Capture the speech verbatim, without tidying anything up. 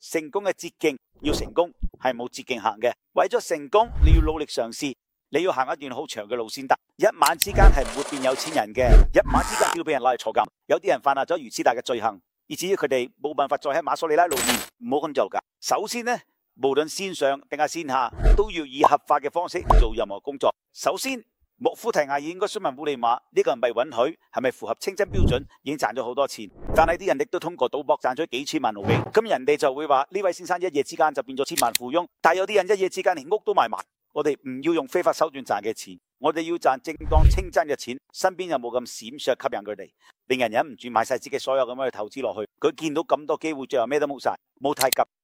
成功嘅捷徑，要成功係冇捷徑行嘅。為咗成功，你要努力嘗試，你要行一段好長嘅路先得。一晚之間係唔會變有錢人嘅，一晚之間要俾人拉去坐監。有啲人犯下咗如此大嘅罪行，以至於佢哋冇辦法再喺馬索里拉露面，唔好咁做噶。首先呢，無論線上定係線下，都要以合法嘅方式做任何工作。首先，穆夫提亞應該詢問烏利馬呢個係咪允許，係咪符合清真標準，已經賺咗好多錢。但係啲人亦都通過賭博賺咗幾千萬盧比，咁人哋就會話呢位先生一夜之間就變咗千萬富翁。但係有啲人一夜之間連屋都賣埋。我哋唔要用非法手段賺嘅錢，我哋要賺正當清真嘅錢，身邊有冇咁閃爍吸引佢哋，令人忍唔住買晒自己所有咁樣去投資落去。佢見到咁多機會，最後咩都冇晒，冇太急。